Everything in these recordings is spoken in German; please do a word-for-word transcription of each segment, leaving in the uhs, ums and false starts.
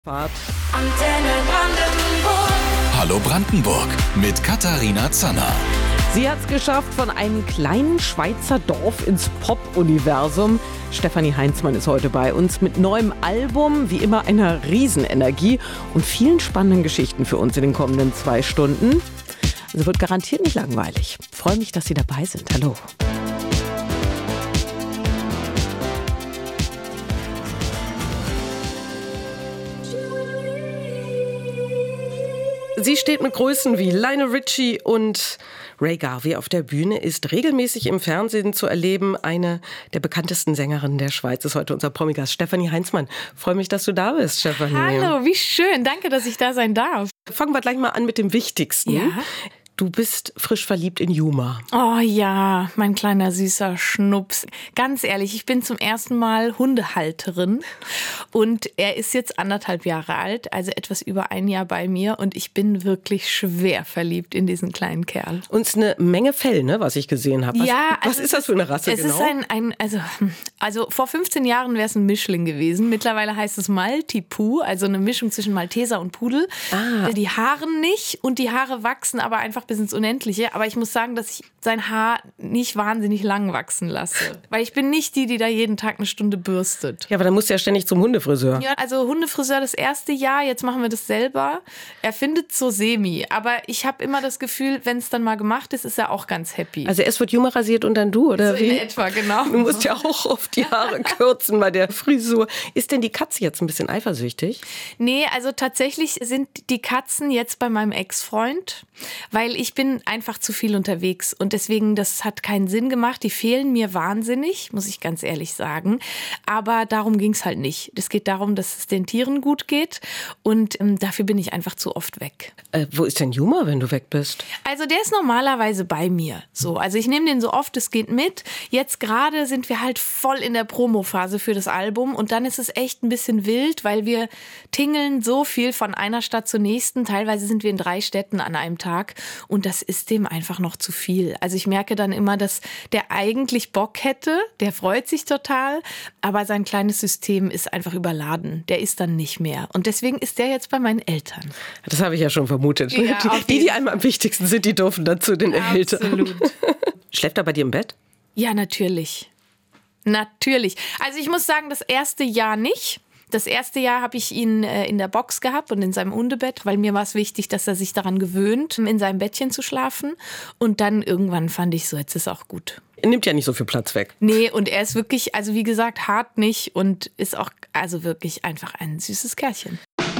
Fahrt. Antenne Brandenburg. Hallo Brandenburg mit Katharina Zanner. Sie hat es geschafft von einem kleinen Schweizer Dorf ins Pop-Universum. Stefanie Heinzmann ist heute bei uns mit neuem Album, wie immer einer Riesenenergie und vielen spannenden Geschichten für uns in den kommenden zwei Stunden. Also wird garantiert nicht langweilig. Ich freue mich, dass Sie dabei sind. Hallo. Sie steht mit Größen wie Lionel Richie und Ray Garvey auf der Bühne, ist regelmäßig im Fernsehen zu erleben. Eine der bekanntesten Sängerinnen der Schweiz ist heute unser Promigast Stefanie Heinzmann. Freue mich, dass du da bist, Stefanie. Hallo, wie schön. Danke, dass ich da sein darf. Fangen wir gleich mal an mit dem Wichtigsten. Ja. Du bist frisch verliebt in Juma. Oh ja, mein kleiner süßer Schnups. Ganz ehrlich, ich bin zum ersten Mal Hundehalterin und er ist jetzt anderthalb Jahre alt, also etwas über ein Jahr bei mir und ich bin wirklich schwer verliebt in diesen kleinen Kerl. Und es ist eine Menge Fell, ne, was ich gesehen habe. Was, ja, was also ist das für eine Rasse es genau? Es ist ein, ein also, also vor fünfzehn Jahren wäre es ein Mischling gewesen. Mittlerweile heißt es Maltipoo, also eine Mischung zwischen Malteser und Pudel. Ah. Die Haare nicht und die Haare wachsen aber einfach bis ins Unendliche. Aber ich muss sagen, dass ich sein Haar nicht wahnsinnig lang wachsen lasse. Weil ich bin nicht die, die da jeden Tag eine Stunde bürstet. Ja, aber dann musst du ja ständig zum Hundefriseur. Ja, also Hundefriseur das erste Jahr, jetzt machen wir das selber. Er findet so semi. Aber ich habe immer das Gefühl, wenn es dann mal gemacht ist, ist er auch ganz happy. Also erst wird Juma rasiert und dann du, oder so wie? In etwa, genau. Du musst ja auch oft die Haare kürzen bei der Frisur. Ist denn die Katze jetzt ein bisschen eifersüchtig? Nee, also tatsächlich sind die Katzen jetzt bei meinem Ex-Freund, weil ich bin einfach zu viel unterwegs und deswegen, das hat keinen Sinn gemacht. Die fehlen mir wahnsinnig, muss ich ganz ehrlich sagen. Aber darum ging es halt nicht. Es geht darum, dass es den Tieren gut geht und ähm, dafür bin ich einfach zu oft weg. Äh, wo ist denn Juma, wenn du weg bist? Also der ist normalerweise bei mir. So, also ich nehme den so oft es geht mit. Jetzt gerade sind wir halt voll in der Promophase für das Album und dann ist es echt ein bisschen wild, weil wir tingeln so viel von einer Stadt zur nächsten. Teilweise sind wir in drei Städten an einem Tag und das ist dem einfach noch zu viel. Also ich merke dann immer, dass der eigentlich Bock hätte, der freut sich total, aber sein kleines System ist einfach überladen. Der ist dann nicht mehr und deswegen ist der jetzt bei meinen Eltern. Das habe ich ja schon vermutet. Ja, die, die einem am wichtigsten sind, die dürfen dann zu den Eltern. Absolut. Schläft er bei dir im Bett? Ja, natürlich. Natürlich. Also ich muss sagen, das erste Jahr nicht. Das erste Jahr habe ich ihn äh, in der Box gehabt und in seinem Hundebett, weil mir war es wichtig, dass er sich daran gewöhnt, in seinem Bettchen zu schlafen. Und dann irgendwann fand ich so, jetzt ist auch gut. Er nimmt ja nicht so viel Platz weg. Nee, und er ist wirklich, also wie gesagt, hart nicht und ist auch also wirklich einfach ein süßes Kerlchen.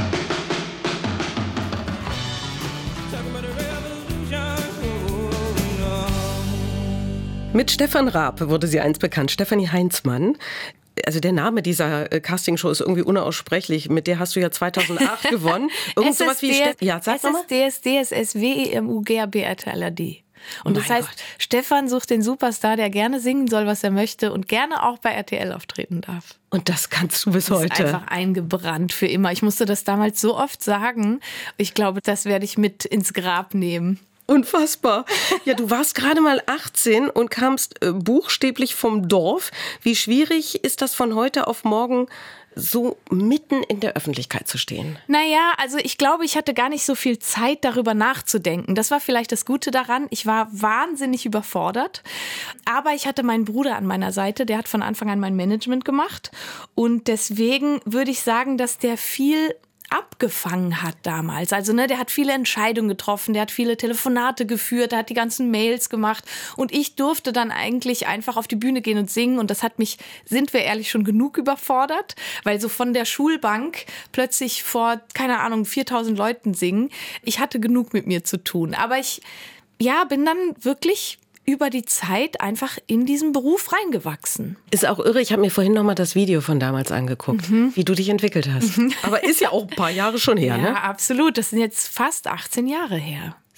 Mit Stefan Raab wurde sie einst bekannt, Stefanie Heinzmann. Also der Name dieser Castingshow ist irgendwie unaussprechlich. Mit der hast du ja zweitausendacht gewonnen. Irgend sowas wie Ste- ja, sag mal. S S D S D S S W E M U G A B R T L R D. Und das Mein heißt, Gott. Stefan sucht den Superstar, der gerne singen soll, was er möchte und gerne auch bei R T L auftreten darf. Und das kannst du bis Das heute. ist einfach eingebrannt für immer. Ich musste das damals so oft sagen. Ich glaube, das werde ich mit ins Grab nehmen. Unfassbar. Ja, du warst gerade mal achtzehn und kamst äh, buchstäblich vom Dorf. Wie schwierig ist das von heute auf morgen, so mitten in der Öffentlichkeit zu stehen? Naja, also ich glaube, ich hatte gar nicht so viel Zeit, darüber nachzudenken. Das war vielleicht das Gute daran. Ich war wahnsinnig überfordert. Aber ich hatte meinen Bruder an meiner Seite, der hat von Anfang an mein Management gemacht. Und deswegen würde ich sagen, dass der viel abgefangen hat damals. Also ne, der hat viele Entscheidungen getroffen, der hat viele Telefonate geführt, der hat die ganzen Mails gemacht und ich durfte dann eigentlich einfach auf die Bühne gehen und singen und das hat mich, sind wir ehrlich, schon genug überfordert, weil so von der Schulbank plötzlich vor, keine Ahnung, viertausend Leuten singen, ich hatte genug mit mir zu tun. Aber ich, ja, bin dann wirklich über die Zeit einfach in diesen Beruf reingewachsen. Ist auch irre, ich habe mir vorhin noch mal das Video von damals angeguckt, mhm. wie du dich entwickelt hast. Mhm. Aber ist ja auch ein paar Jahre schon her, ja, ne? Ja, absolut. Das sind jetzt fast achtzehn Jahre her.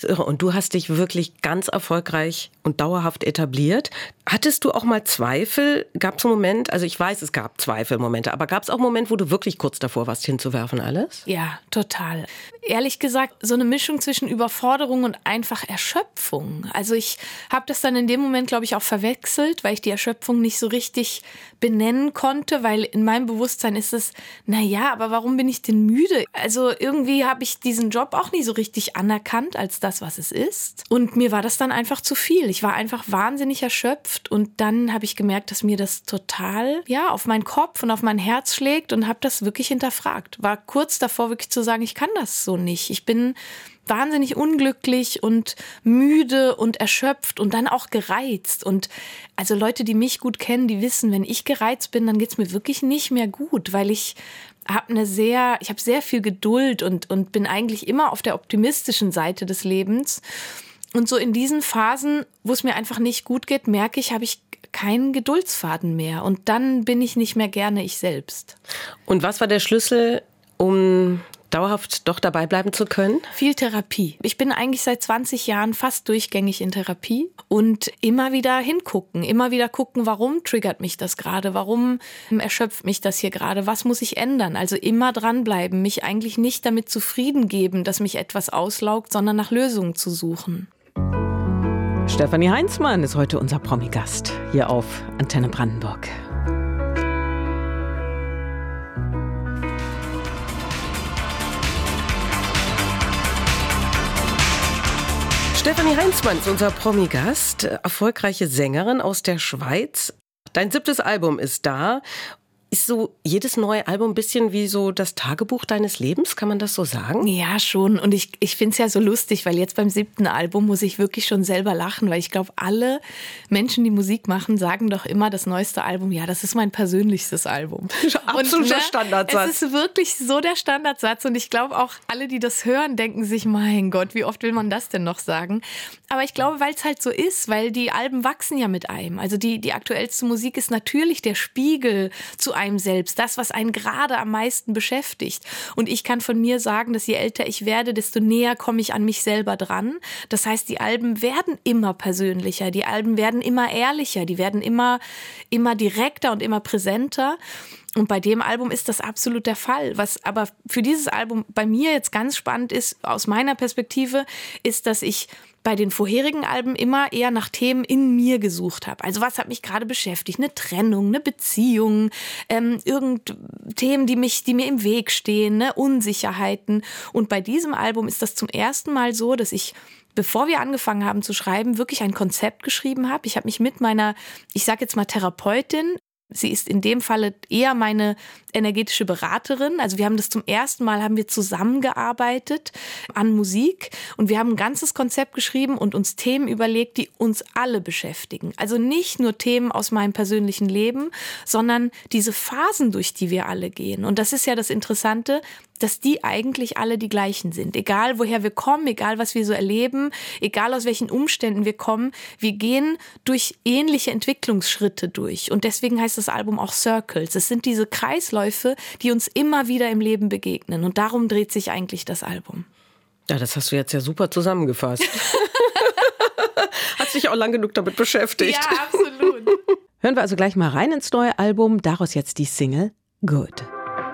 Irre. Und du hast dich wirklich ganz erfolgreich und dauerhaft etabliert. Hattest du auch mal Zweifel? Gab es einen Moment, also ich weiß, es gab Zweifelmomente, aber gab es auch einen Moment, wo du wirklich kurz davor warst, hinzuwerfen alles? Ja, total. Ehrlich gesagt, so eine Mischung zwischen Überforderung und einfach Erschöpfung. Also ich habe das dann in dem Moment, glaube ich, auch verwechselt, weil ich die Erschöpfung nicht so richtig benennen konnte, weil in meinem Bewusstsein ist es, naja, aber warum bin ich denn müde? Also irgendwie habe ich diesen Job auch nie so richtig anerkannt als das, was es ist. Und mir war das dann einfach zu viel. Ich war einfach wahnsinnig erschöpft und dann habe ich gemerkt, dass mir das total ja auf meinen Kopf und auf mein Herz schlägt und habe das wirklich hinterfragt. War kurz davor wirklich zu sagen, ich kann das so nicht. Ich bin wahnsinnig unglücklich und müde und erschöpft und dann auch gereizt. Und also Leute, die mich gut kennen, die wissen, wenn ich gereizt bin, dann geht's mir wirklich nicht mehr gut, weil ich habe eine sehr, ich habe sehr viel Geduld und, und bin eigentlich immer auf der optimistischen Seite des Lebens. Und so in diesen Phasen, wo es mir einfach nicht gut geht, merke ich, habe ich keinen Geduldsfaden mehr. Und dann bin ich nicht mehr gerne ich selbst. Und was war der Schlüssel, um dauerhaft doch dabei bleiben zu können? Viel Therapie. Ich bin eigentlich seit zwanzig Jahren fast durchgängig in Therapie und immer wieder hingucken, immer wieder gucken, warum triggert mich das gerade, warum erschöpft mich das hier gerade, was muss ich ändern? Also immer dranbleiben, mich eigentlich nicht damit zufrieden geben, dass mich etwas auslaugt, sondern nach Lösungen zu suchen. Stefanie Heinzmann ist heute unser Promi-Gast hier auf Antenne Brandenburg. Stefanie Heinzmann ist unser Promi-Gast, erfolgreiche Sängerin aus der Schweiz. Dein siebtes Album ist da. Ist so jedes neue Album ein bisschen wie so das Tagebuch deines Lebens? Kann man das so sagen? Ja, schon. Und ich, ich finde es ja so lustig, weil jetzt beim siebten Album muss ich wirklich schon selber lachen, weil ich glaube, alle Menschen, die Musik machen, sagen doch immer das neueste Album, ja, das ist mein persönlichstes Album. Absoluter und, ne, Standardsatz. Es ist wirklich so der Standardsatz und ich glaube auch, alle, die das hören, denken sich, mein Gott, wie oft will man das denn noch sagen? Aber ich glaube, weil es halt so ist, weil die Alben wachsen ja mit einem. Also die, die aktuellste Musik ist natürlich der Spiegel zu einem selbst, das, was einen gerade am meisten beschäftigt. Und ich kann von mir sagen, dass je älter ich werde, desto näher komme ich an mich selber dran. Das heißt, die Alben werden immer persönlicher, die Alben werden immer ehrlicher, die werden immer, immer direkter und immer präsenter. Und bei dem Album ist das absolut der Fall. Was aber für dieses Album bei mir jetzt ganz spannend ist, aus meiner Perspektive, ist, dass ich bei den vorherigen Alben immer eher nach Themen in mir gesucht habe. Also was hat mich gerade beschäftigt? Eine Trennung, eine Beziehung, ähm, irgend Themen, die mich, die mir im Weg stehen, ne? Unsicherheiten. Und bei diesem Album ist das zum ersten Mal so, dass ich, bevor wir angefangen haben zu schreiben, wirklich ein Konzept geschrieben habe. Ich habe mich mit meiner, ich sage jetzt mal Therapeutin, sie ist in dem Falle eher meine energetische Beraterin. Also wir haben das zum ersten Mal, haben wir zusammengearbeitet an Musik und wir haben ein ganzes Konzept geschrieben und uns Themen überlegt, die uns alle beschäftigen. Also nicht nur Themen aus meinem persönlichen Leben, sondern diese Phasen, durch die wir alle gehen. Und das ist ja das Interessante, dass die eigentlich alle die gleichen sind. Egal woher wir kommen, egal was wir so erleben, egal aus welchen Umständen wir kommen, wir gehen durch ähnliche Entwicklungsschritte durch. Und deswegen heißt das Album auch Circles. Es sind diese Kreisläufe, die uns immer wieder im Leben begegnen. Und darum dreht sich eigentlich das Album. Ja, das hast du jetzt ja super zusammengefasst. Hast dich auch lang genug damit beschäftigt. Ja, absolut. Hören wir also gleich mal rein ins neue Album. Daraus jetzt die Single Good.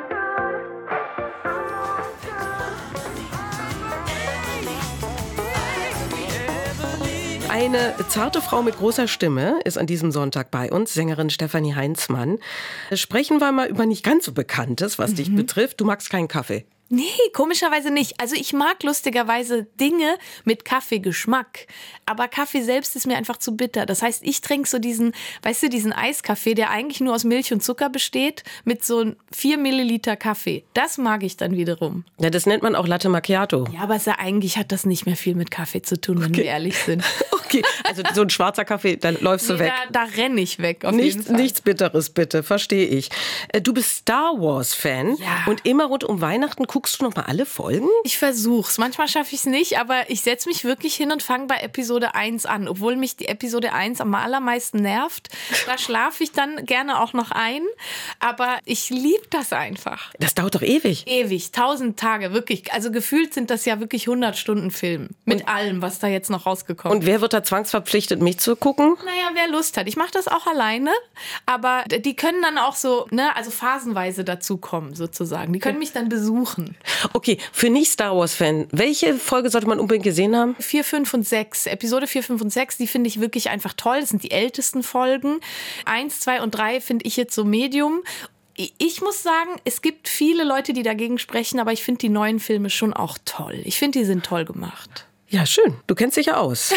Eine zarte Frau mit großer Stimme ist an diesem Sonntag bei uns, Sängerin Stefanie Heinzmann. Sprechen wir mal über nicht ganz so Bekanntes, was mhm. dich betrifft. Du magst keinen Kaffee. Nee, komischerweise nicht. Also ich mag lustigerweise Dinge mit Kaffeegeschmack. Aber Kaffee selbst ist mir einfach zu bitter. Das heißt, ich trinke so diesen, weißt du, diesen Eiskaffee, der eigentlich nur aus Milch und Zucker besteht, mit so vier Milliliter Kaffee. Das mag ich dann wiederum. Ja, das nennt man auch Latte Macchiato. Ja, aber ja, eigentlich hat das nicht mehr viel mit Kaffee zu tun, wenn okay. wir ehrlich sind. Okay, also so ein schwarzer Kaffee, da läufst du nee, weg. Da, da renne ich weg, auf nichts, jeden Fall. Nichts Bitteres, bitte, verstehe ich. Du bist Star Wars-Fan ja. und immer rund um Weihnachten guckst guckst du noch mal alle Folgen? Ich versuch's. Manchmal schaffe ich es nicht, aber ich setze mich wirklich hin und fange bei Episode eins an, obwohl mich die Episode eins am allermeisten nervt. Da schlafe ich dann gerne auch noch ein, aber ich liebe das einfach. Das dauert doch ewig. Ewig, tausend Tage, wirklich. Also gefühlt sind das ja wirklich hundert Stunden Film. Mit und, allem, was da jetzt noch rausgekommen ist. Und wer wird da zwangsverpflichtet, mich zu gucken? Naja, wer Lust hat. Ich mache das auch alleine, aber die können dann auch so, ne, also phasenweise dazukommen sozusagen. Die können mich dann besuchen. Okay, für Nicht-Star Wars-Fan, welche Folge sollte man unbedingt gesehen haben? vier, fünf und sechs. Episode vier, fünf und sechs, die finde ich wirklich einfach toll. Das sind die ältesten Folgen. eins, zwei und drei finde ich jetzt so Medium. Ich muss sagen, es gibt viele Leute, die dagegen sprechen, aber ich finde die neuen Filme schon auch toll. Ich finde, die sind toll gemacht. Ja, schön. Du kennst dich ja aus.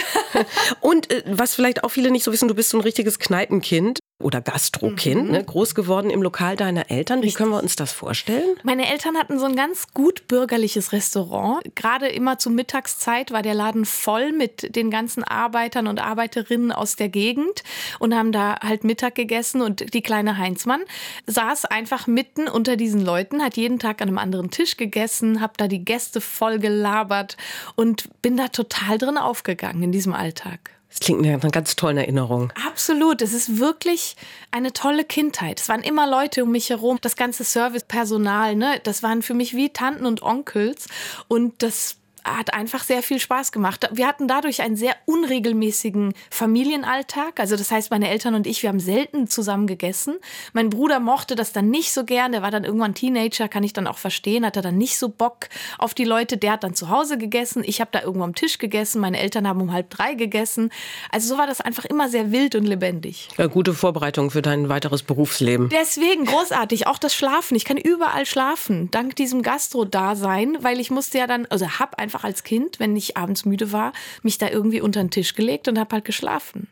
Und äh, was vielleicht auch viele nicht so wissen, du bist so ein richtiges Kneipenkind oder Gastrokind, mhm. ne? Groß geworden im Lokal deiner Eltern. Richtig. Wie können wir uns das vorstellen? Meine Eltern hatten so ein ganz gut bürgerliches Restaurant. Gerade immer zur Mittagszeit war der Laden voll mit den ganzen Arbeitern und Arbeiterinnen aus der Gegend und haben da halt Mittag gegessen. Und die kleine Heinzmann saß einfach mitten unter diesen Leuten, hat jeden Tag an einem anderen Tisch gegessen, hab da die Gäste voll gelabert und bin da total drin aufgegangen in diesem Alltag. Das klingt nach einer ganz tollen Erinnerung. Absolut. Es ist wirklich eine tolle Kindheit. Es waren immer Leute um mich herum. Das ganze Servicepersonal, ne, das waren für mich wie Tanten und Onkels. Und das hat einfach sehr viel Spaß gemacht. Wir hatten dadurch einen sehr unregelmäßigen Familienalltag. Also das heißt, meine Eltern und ich, wir haben selten zusammen gegessen. Mein Bruder mochte das dann nicht so gern. Der war dann irgendwann Teenager, kann ich dann auch verstehen. Hat er dann nicht so Bock auf die Leute. Der hat dann zu Hause gegessen. Ich habe da irgendwo am Tisch gegessen. Meine Eltern haben um halb drei gegessen. Also so war das einfach immer sehr wild und lebendig. Ja, gute Vorbereitung für dein weiteres Berufsleben. Deswegen großartig. Auch das Schlafen. Ich kann überall schlafen. Dank diesem Gastro-Dasein. Weil ich musste ja dann, also hab einfach Einfach als Kind, wenn ich abends müde war, mich da irgendwie unter den Tisch gelegt und habe halt geschlafen.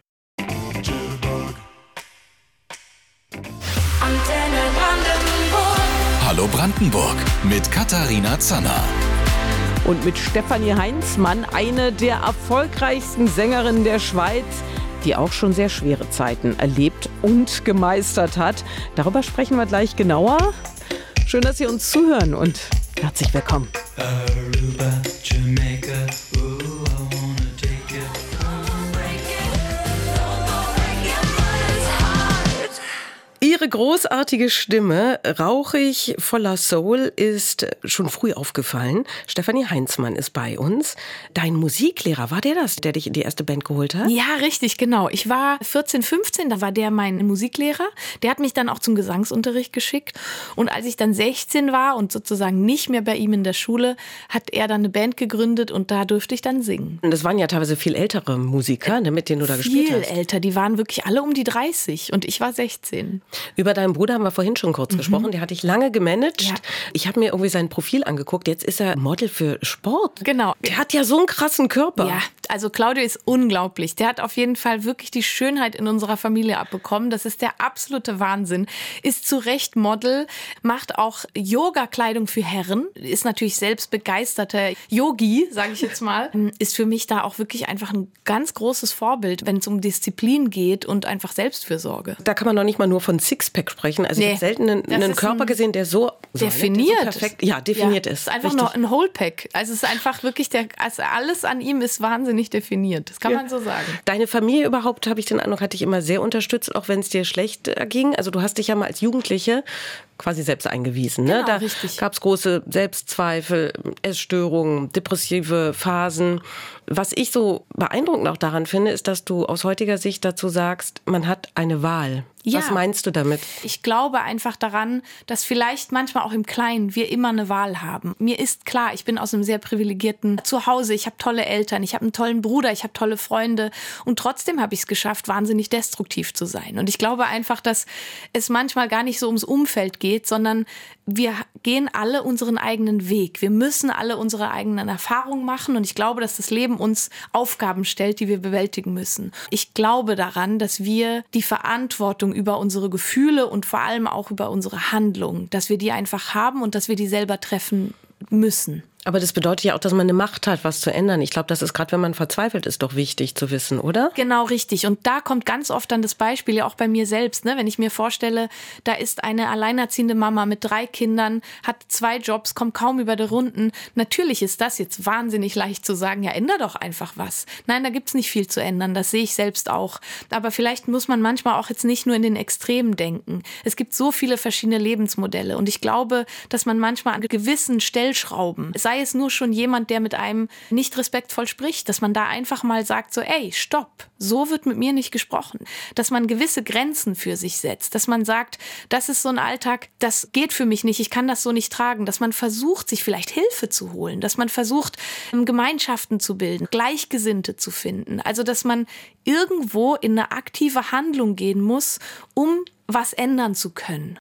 Antenne Brandenburg. Hallo Brandenburg mit Katharina Zanner. Und mit Stefanie Heinzmann, eine der erfolgreichsten Sängerinnen der Schweiz, die auch schon sehr schwere Zeiten erlebt und gemeistert hat. Darüber sprechen wir gleich genauer. Schön, dass Sie uns zuhören und herzlich willkommen. Aruba, Jamaica, ooh, I wanna take you. Ihre großartige Stimme, rauchig, voller Soul, ist schon früh aufgefallen. Stefanie Heinzmann ist bei uns. Dein Musiklehrer, war der das, der dich in die erste Band geholt hat? Ja, richtig, genau. Ich war vierzehn, fünfzehn, da war der mein Musiklehrer. Der hat mich dann auch zum Gesangsunterricht geschickt. Und als ich dann sechzehn war und sozusagen nicht mehr bei ihm in der Schule, hat er dann eine Band gegründet und da durfte ich dann singen. Und das waren ja teilweise viel ältere Musiker, ne, mit denen du da gespielt hast. Viel älter, die waren wirklich alle um die dreißig und ich war sechzehn. Über deinen Bruder haben wir vorhin schon kurz mhm. gesprochen. Der hat dich lange gemanagt. Ja. Ich habe mir irgendwie sein Profil angeguckt. Jetzt ist er Model für Sport. Genau. Der hat ja so einen krassen Körper. Ja, also Claudio ist unglaublich. Der hat auf jeden Fall wirklich die Schönheit in unserer Familie abbekommen. Das ist der absolute Wahnsinn. Ist zu Recht Model, macht auch Yoga-Kleidung für Herren. Ist natürlich selbst begeisterter Yogi, sage ich jetzt mal. Ist für mich da auch wirklich einfach ein ganz großes Vorbild, wenn es um Disziplin geht und einfach Selbstfürsorge. Da kann man noch nicht mal nur von Sixpack sprechen. Also nee, ich habe selten einen, einen Körper ein gesehen, der so definiert, so perfekt, ja, definiert ja, ist. Es ist einfach richtig. noch ein Wholepack. Also es ist einfach wirklich, der, also alles an ihm ist wahnsinnig definiert. Das kann ja. man so sagen. Deine Familie überhaupt, habe ich den Eindruck, hat dich immer sehr unterstützt, auch wenn es dir schlecht ging. Also du hast dich ja mal als Jugendliche quasi selbst eingewiesen. Ne? Genau, da richtig. gab es große Selbstzweifel, Essstörungen, depressive Phasen. Was ich so beeindruckend auch daran finde, ist, dass du aus heutiger Sicht dazu sagst, man hat eine Wahl. Ja. Was meinst du damit? Ich glaube einfach daran, dass vielleicht manchmal auch im Kleinen wir immer eine Wahl haben. Mir ist klar, ich bin aus einem sehr privilegierten Zuhause. Ich habe tolle Eltern, ich habe einen tollen Bruder, ich habe tolle Freunde. Und trotzdem habe ich es geschafft, wahnsinnig destruktiv zu sein. Und ich glaube einfach, dass es manchmal gar nicht so ums Umfeld geht, sondern wir gehen alle unseren eigenen Weg. Wir müssen alle unsere eigenen Erfahrungen machen. Und ich glaube, dass das Leben uns Aufgaben stellt, die wir bewältigen müssen. Ich glaube daran, dass wir die Verantwortung über unsere Gefühle und vor allem auch über unsere Handlungen, dass wir die einfach haben und dass wir die selber treffen müssen. Aber das bedeutet ja auch, dass man eine Macht hat, was zu ändern. Ich glaube, das ist gerade, wenn man verzweifelt ist, doch wichtig zu wissen, oder? Genau, richtig. Und da kommt ganz oft dann das Beispiel, ja auch bei mir selbst, ne? Wenn ich mir vorstelle, da ist eine alleinerziehende Mama mit drei Kindern, hat zwei Jobs, kommt kaum über die Runden. Natürlich ist das jetzt wahnsinnig leicht zu sagen, ja, änder doch einfach was. Nein, da gibt's nicht viel zu ändern, das sehe ich selbst auch. Aber vielleicht muss man manchmal auch jetzt nicht nur in den Extremen denken. Es gibt so viele verschiedene Lebensmodelle und ich glaube, dass man manchmal an gewissen Stellschrauben, sei es nur schon jemand, der mit einem nicht respektvoll spricht, dass man da einfach mal sagt so, ey, stopp, so wird mit mir nicht gesprochen. Dass man gewisse Grenzen für sich setzt, dass man sagt, das ist so ein Alltag, das geht für mich nicht, ich kann das so nicht tragen, dass man versucht, sich vielleicht Hilfe zu holen, dass man versucht, Gemeinschaften zu bilden, Gleichgesinnte zu finden. Also, dass man irgendwo in eine aktive Handlung gehen muss, um was ändern zu können.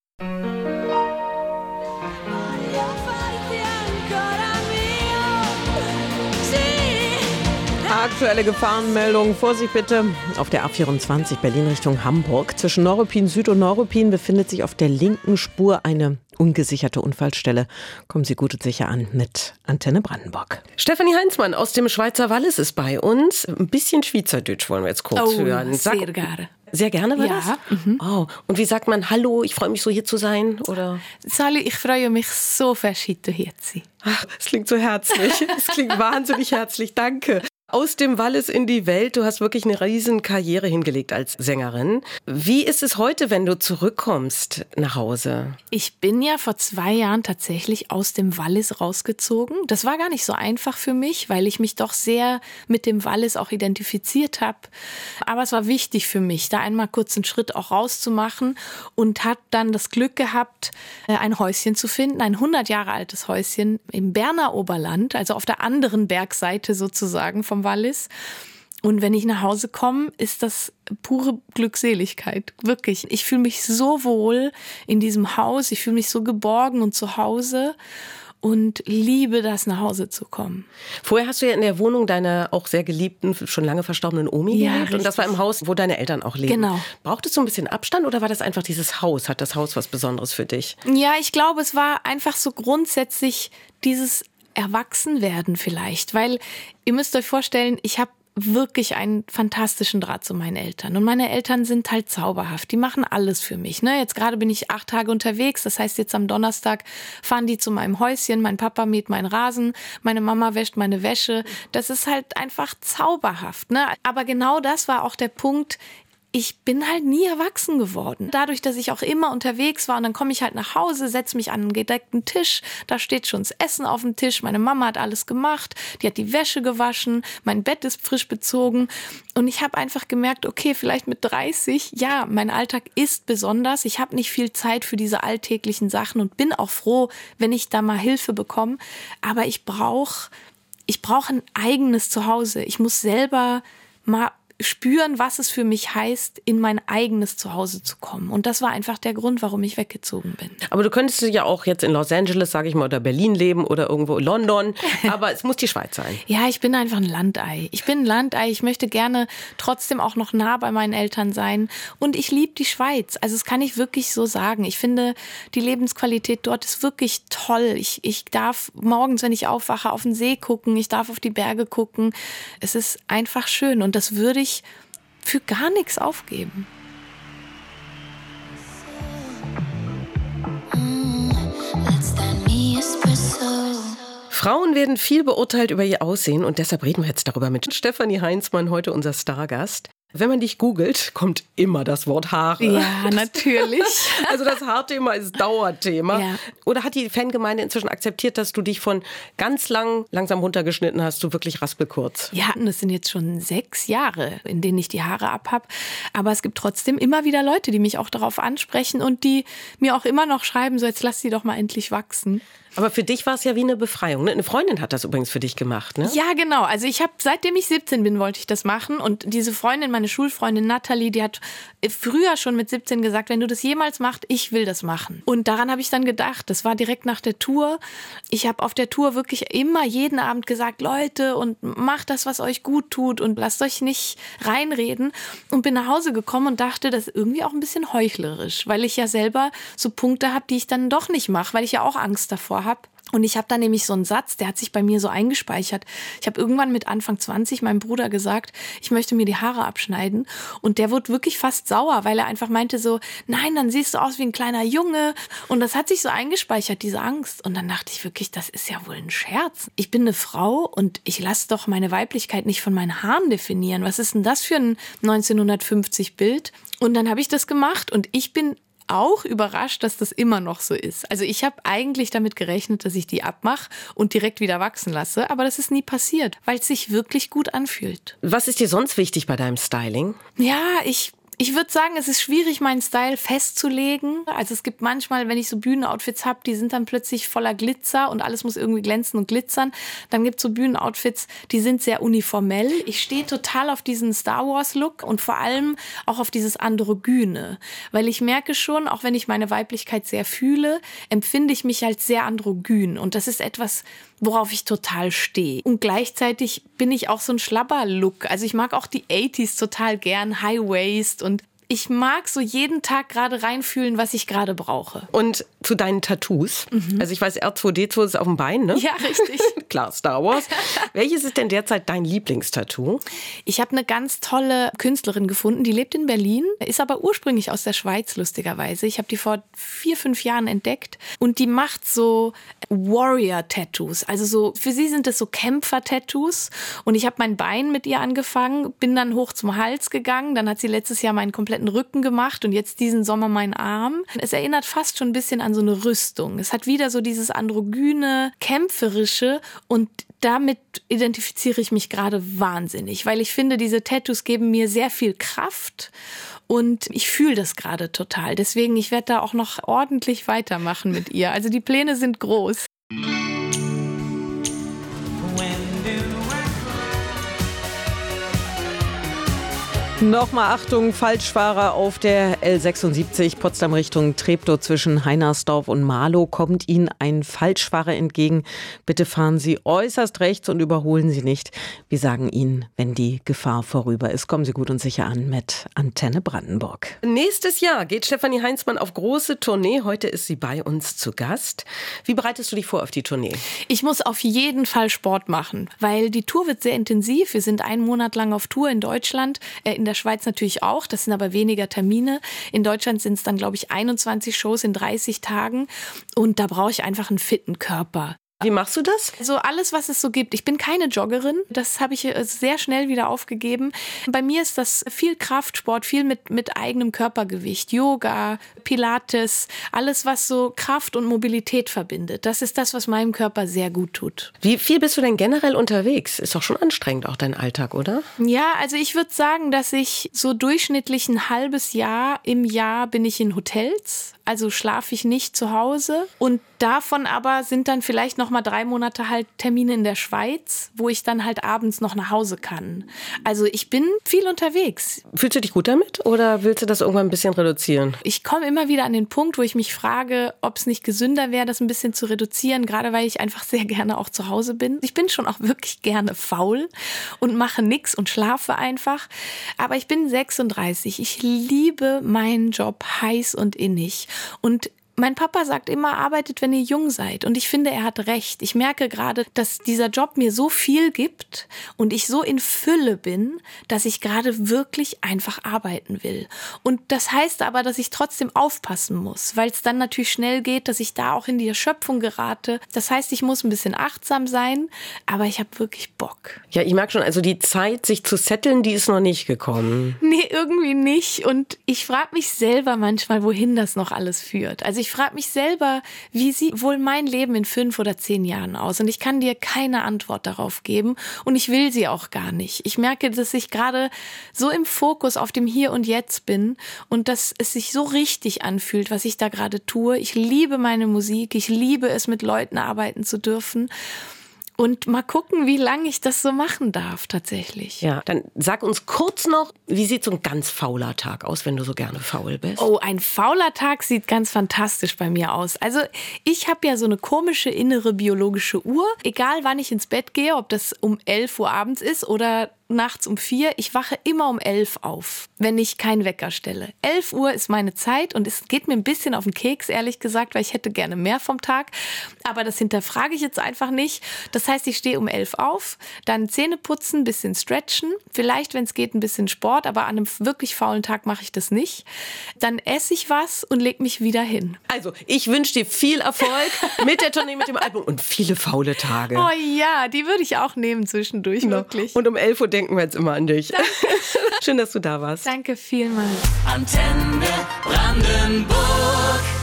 Aktuelle Gefahrenmeldung, Vorsicht bitte. Auf der A vierundzwanzig Berlin Richtung Hamburg. Zwischen Neuruppin Süd und Neuruppin befindet sich auf der linken Spur eine ungesicherte Unfallstelle. Kommen Sie gut und sicher an mit Antenne Brandenburg. Stefanie Heinzmann aus dem Schweizer Wallis ist bei uns. Ein bisschen Schweizerdeutsch wollen wir jetzt kurz oh, hören. Sag, sehr gerne. Sehr gerne war Ja, das? Mhm. Oh. Und wie sagt man, hallo, ich freue mich so hier zu sein? Oder? Sally, ich freue mich so fest, heute hier zu sein. Ach, es klingt so herzlich. Es klingt wahnsinnig herzlich. Danke. Aus dem Wallis in die Welt. Du hast wirklich eine riesen Karriere hingelegt als Sängerin. Wie ist es heute, wenn du zurückkommst nach Hause? Ich bin ja vor zwei Jahren tatsächlich aus dem Wallis rausgezogen. Das war gar nicht so einfach für mich, weil ich mich doch sehr mit dem Wallis auch identifiziert habe. Aber es war wichtig für mich, da einmal kurz einen Schritt auch rauszumachen und habe dann das Glück gehabt, ein Häuschen zu finden, ein hundert Jahre altes Häuschen im Berner Oberland, also auf der anderen Bergseite sozusagen vom Wallis. Und wenn ich nach Hause komme, ist das pure Glückseligkeit. Wirklich. Ich fühle mich so wohl in diesem Haus. Ich fühle mich so geborgen und zu Hause und liebe das, nach Hause zu kommen. Vorher hast du ja in der Wohnung deiner auch sehr geliebten, schon lange verstorbenen Omi Ja, gelebt. Und richtig. das war im Haus, wo deine Eltern auch leben. Genau. Brauchtest du ein bisschen Abstand oder war das einfach dieses Haus? Hat das Haus was Besonderes für dich? Ja, ich glaube, es war einfach so grundsätzlich dieses Erwachsenwerden vielleicht. Weil ihr müsst euch vorstellen, ich habe wirklich einen fantastischen Draht zu meinen Eltern. Und meine Eltern sind halt zauberhaft. Die machen alles für mich. Ne? Jetzt gerade bin ich acht Tage unterwegs. Das heißt, jetzt am Donnerstag fahren die zu meinem Häuschen. Mein Papa mäht meinen Rasen. Meine Mama wäscht meine Wäsche. Das ist halt einfach zauberhaft. Ne? Aber genau das war auch der Punkt. Ich bin halt nie erwachsen geworden. Dadurch, dass ich auch immer unterwegs war und dann komme ich halt nach Hause, setze mich an einen gedeckten Tisch, da steht schon das Essen auf dem Tisch, meine Mama hat alles gemacht, die hat die Wäsche gewaschen, mein Bett ist frisch bezogen und ich habe einfach gemerkt, okay, vielleicht mit dreißig, ja, mein Alltag ist besonders, ich habe nicht viel Zeit für diese alltäglichen Sachen und bin auch froh, wenn ich da mal Hilfe bekomme, aber ich brauche ich brauche ein eigenes Zuhause. Ich muss selber mal spüren, was es für mich heißt, in mein eigenes Zuhause zu kommen. Und das war einfach der Grund, warum ich weggezogen bin. Aber du könntest ja auch jetzt in Los Angeles, sage ich mal, oder Berlin leben oder irgendwo in London. Aber es muss die Schweiz sein. Ja, ich bin einfach ein Landei. Ich bin ein Landei. Ich möchte gerne trotzdem auch noch nah bei meinen Eltern sein. Und ich liebe die Schweiz. Also das kann ich wirklich so sagen. Ich finde, die Lebensqualität dort ist wirklich toll. Ich, ich darf morgens, wenn ich aufwache, auf den See gucken. Ich darf auf die Berge gucken. Es ist einfach schön. Und das würde ich für gar nichts aufgeben. Frauen werden viel beurteilt über ihr Aussehen und deshalb reden wir jetzt darüber mit Stefanie Heinzmann, heute unser Stargast. Wenn man dich googelt, kommt immer das Wort Haare. Ja, natürlich. Also das Haarthema ist Dauerthema. Ja. Oder hat die Fangemeinde inzwischen akzeptiert, dass du dich von ganz lang langsam runtergeschnitten hast, zu wirklich raspelkurz? Ja, und das sind jetzt schon sechs Jahre, in denen ich die Haare abhab. Aber es gibt trotzdem immer wieder Leute, die mich auch darauf ansprechen und die mir auch immer noch schreiben, so jetzt lass sie doch mal endlich wachsen. Aber für dich war es ja wie eine Befreiung. Ne? Eine Freundin hat das übrigens für dich gemacht, ne? Ja, genau. Also ich habe, seitdem ich siebzehn bin, wollte ich das machen. Und diese Freundin, meine Schulfreundin Nathalie, die hat früher schon mit siebzehn gesagt, wenn du das jemals machst, ich will das machen. Und daran habe ich dann gedacht, das war direkt nach der Tour. Ich habe auf der Tour wirklich immer jeden Abend gesagt, Leute, und macht das, was euch gut tut und lasst euch nicht reinreden. Und bin nach Hause gekommen und dachte, das ist irgendwie auch ein bisschen heuchlerisch, weil ich ja selber so Punkte habe, die ich dann doch nicht mache, weil ich ja auch Angst davor habe. Und ich habe da nämlich so einen Satz, der hat sich bei mir so eingespeichert. Ich habe irgendwann mit Anfang zwanzig meinem Bruder gesagt, ich möchte mir die Haare abschneiden. Und der wurde wirklich fast sauer, weil er einfach meinte so, nein, dann siehst du aus wie ein kleiner Junge. Und das hat sich so eingespeichert, diese Angst. Und dann dachte ich wirklich, das ist ja wohl ein Scherz. Ich bin eine Frau und ich lasse doch meine Weiblichkeit nicht von meinen Haaren definieren. Was ist denn das für ein neunzehnhundertfünfzig Bild? Und dann habe ich das gemacht und ich bin auch überrascht, dass das immer noch so ist. Also ich habe eigentlich damit gerechnet, dass ich die abmache und direkt wieder wachsen lasse, aber das ist nie passiert, weil es sich wirklich gut anfühlt. Was ist dir sonst wichtig bei deinem Styling? Ja, ich Ich würde sagen, es ist schwierig, meinen Style festzulegen. Also es gibt manchmal, wenn ich so Bühnenoutfits habe, die sind dann plötzlich voller Glitzer und alles muss irgendwie glänzen und glitzern. Dann gibt es so Bühnenoutfits, die sind sehr uniformell. Ich stehe total auf diesen Star Wars-Look und vor allem auch auf dieses Androgyne. Weil ich merke schon, auch wenn ich meine Weiblichkeit sehr fühle, empfinde ich mich als sehr androgyn. Und das ist etwas, worauf ich total stehe. Und gleichzeitig bin ich auch so ein Schlabber-Look. Also ich mag auch die achtziger total gern, High Waist, und ich mag so jeden Tag gerade reinfühlen, was ich gerade brauche. Und zu deinen Tattoos. Mhm. Also ich weiß, R zwei D zwei ist auf dem Bein, ne? Ja, richtig. Klar, Star Wars. Welches ist denn derzeit dein Lieblingstattoo? Ich habe eine ganz tolle Künstlerin gefunden, die lebt in Berlin, ist aber ursprünglich aus der Schweiz, lustigerweise. Ich habe die vor vier, fünf Jahren entdeckt und die macht so Warrior-Tattoos. Also so, für sie sind das so Kämpfer-Tattoos. Und ich habe mein Bein mit ihr angefangen, bin dann hoch zum Hals gegangen, dann hat sie letztes Jahr meinen kompletten Rücken gemacht und jetzt diesen Sommer meinen Arm. Es erinnert fast schon ein bisschen an so eine Rüstung. Es hat wieder so dieses androgyne, kämpferische und damit identifiziere ich mich gerade wahnsinnig, weil ich finde, diese Tattoos geben mir sehr viel Kraft und ich fühle das gerade total. Deswegen, ich werde da auch noch ordentlich weitermachen mit ihr. Also die Pläne sind groß. Nochmal Achtung, Falschfahrer auf der L sechsundsiebzig Potsdam Richtung Treptow zwischen Heinersdorf und Marlow kommt Ihnen ein Falschfahrer entgegen. Bitte fahren Sie äußerst rechts und überholen Sie nicht. Wir sagen Ihnen, wenn die Gefahr vorüber ist, kommen Sie gut und sicher an mit Antenne Brandenburg. Nächstes Jahr geht Stefanie Heinzmann auf große Tournee. Heute ist sie bei uns zu Gast. Wie bereitest du dich vor auf die Tournee? Ich muss auf jeden Fall Sport machen, weil die Tour wird sehr intensiv. Wir sind einen Monat lang auf Tour in Deutschland, äh, in der Schweiz natürlich auch. Das sind aber weniger Termine. In Deutschland sind es dann, glaube ich, einundzwanzig Shows in dreißig Tagen. Und da brauche ich einfach einen fitten Körper. Wie machst du das? Also alles, was es so gibt. Ich bin keine Joggerin. Das habe ich sehr schnell wieder aufgegeben. Bei mir ist das viel Kraftsport, viel mit, mit eigenem Körpergewicht. Yoga, Pilates, alles, was so Kraft und Mobilität verbindet. Das ist das, was meinem Körper sehr gut tut. Wie viel bist du denn generell unterwegs? Ist doch schon anstrengend, auch dein Alltag, oder? Ja, also ich würde sagen, dass ich so durchschnittlich ein halbes Jahr im Jahr bin ich in Hotels. Also schlafe ich nicht zu Hause. Und davon aber sind dann vielleicht noch mal drei Monate halt Termine in der Schweiz, wo ich dann halt abends noch nach Hause kann. Also ich bin viel unterwegs. Fühlst du dich gut damit oder willst du das irgendwann ein bisschen reduzieren? Ich komme immer wieder an den Punkt, wo ich mich frage, ob es nicht gesünder wäre, das ein bisschen zu reduzieren, gerade weil ich einfach sehr gerne auch zu Hause bin. Ich bin schon auch wirklich gerne faul und mache nichts und schlafe einfach. Aber ich bin sechsunddreißig. Ich liebe meinen Job heiß und innig. Und mein Papa sagt immer, arbeitet, wenn ihr jung seid. Und ich finde, er hat recht. Ich merke gerade, dass dieser Job mir so viel gibt und ich so in Fülle bin, dass ich gerade wirklich einfach arbeiten will. Und das heißt aber, dass ich trotzdem aufpassen muss, weil es dann natürlich schnell geht, dass ich da auch in die Erschöpfung gerate. Das heißt, ich muss ein bisschen achtsam sein, aber ich habe wirklich Bock. Ja, ich merke schon, also die Zeit, sich zu setteln, die ist noch nicht gekommen. Nee, irgendwie nicht. Und ich frage mich selber manchmal, wohin das noch alles führt. Also ich Ich frage mich selber, wie sieht wohl mein Leben in fünf oder zehn Jahren aus? Und ich kann dir keine Antwort darauf geben und ich will sie auch gar nicht. Ich merke, dass ich gerade so im Fokus auf dem Hier und Jetzt bin und dass es sich so richtig anfühlt, was ich da gerade tue. Ich liebe meine Musik, ich liebe es, mit Leuten arbeiten zu dürfen. Und mal gucken, wie lange ich das so machen darf tatsächlich. Ja, dann sag uns kurz noch, wie sieht so ein ganz fauler Tag aus, wenn du so gerne faul bist? Oh, ein fauler Tag sieht ganz fantastisch bei mir aus. Also ich habe ja so eine komische innere biologische Uhr. Egal wann ich ins Bett gehe, ob das um elf Uhr abends ist oder nachts um vier. Ich wache immer um elf auf, wenn ich keinen Wecker stelle. elf Uhr ist meine Zeit und es geht mir ein bisschen auf den Keks, ehrlich gesagt, weil ich hätte gerne mehr vom Tag. Aber das hinterfrage ich jetzt einfach nicht. Das heißt, ich stehe um elf auf, dann Zähne putzen, ein bisschen stretchen, vielleicht, wenn es geht, ein bisschen Sport, aber an einem wirklich faulen Tag mache ich das nicht. Dann esse ich was und lege mich wieder hin. Also, ich wünsche dir viel Erfolg mit der Tournee, mit dem Album und viele faule Tage. Oh ja, die würde ich auch nehmen zwischendurch, Genau. wirklich. Und um elf Uhr denken wir jetzt immer an dich. Schön, dass du da warst. Danke vielmals. Antenne Brandenburg.